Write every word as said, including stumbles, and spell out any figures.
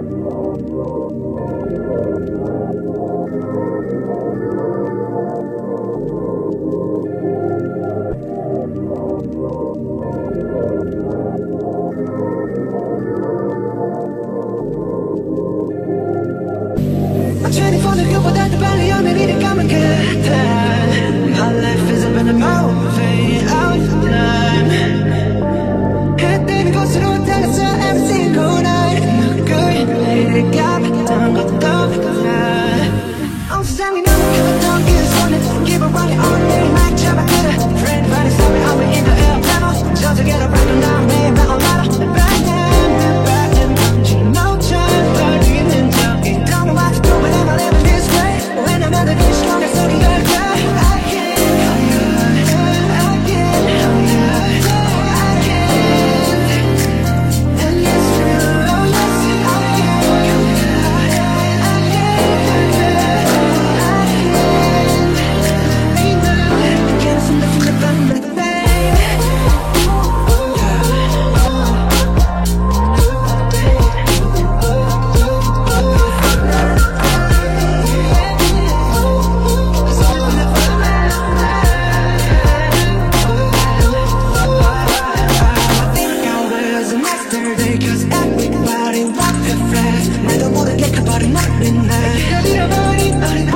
twenty-four 뷰보다 더 빨리 하면 이리 가면 끝에 My life is up in a movie out of time 해 뜨는 곳으로 달렸어 every single night 누굴 가봤던 것도 온 세상이 너무 가봤던 그 손에 Keep it running all day 막 잡아 그래 Friend fighting sorry I'll be in the air piano 저쪽에로 breaking down baby all night Back then, back then no time 걸리는 적이 Don't know what to do when I'm living this way When I'm under this strong as only I can I can, I can, I can And yes, oh yes, I can I can, I can from the from the from the Cause everybody walked it fast 나도 모르게 그 발이 나린 날 잃어버린 어린